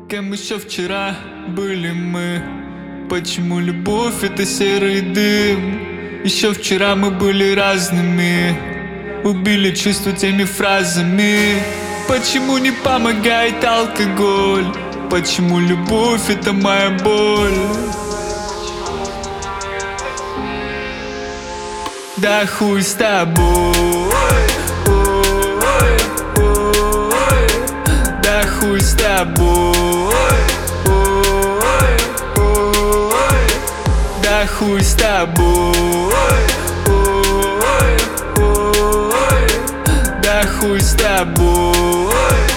Кем еще вчера были мы? Почему любовь — это серый дым? Еще вчера мы были разными, убили чувства теми фразами. Почему не помогает алкоголь? Почему любовь — это моя боль? Да хуй с тобой, да хуй с тобой, да хуй с тобой, да хуй с тобой,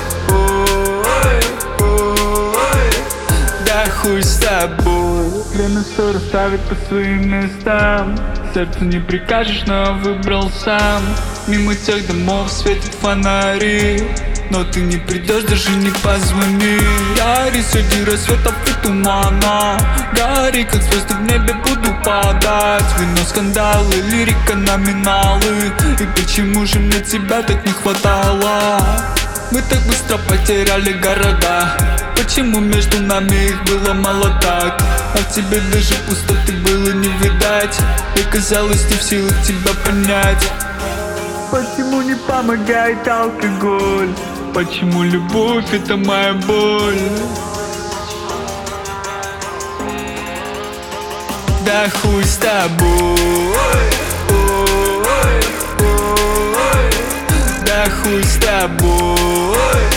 да хуй с тобой. Время все расставит по своим местам. Сердцу не прикажешь, но выбрал сам. Мимо тех домов светят фонари, но ты не придешь, даже не позвони. Гори среди рассветов и тумана, гори, как звезды в небе буду падать. Вино, скандалы, лирика, номиналы. И почему же мне тебя так не хватало? Мы так быстро потеряли города. Почему между нами их было мало так? А в тебе даже пустоты было не видать. И казалось, не в силах тебя понять. Почему не помогает алкоголь? Почему любовь — это моя боль? Да хуй с тобой, да хуй с тобой,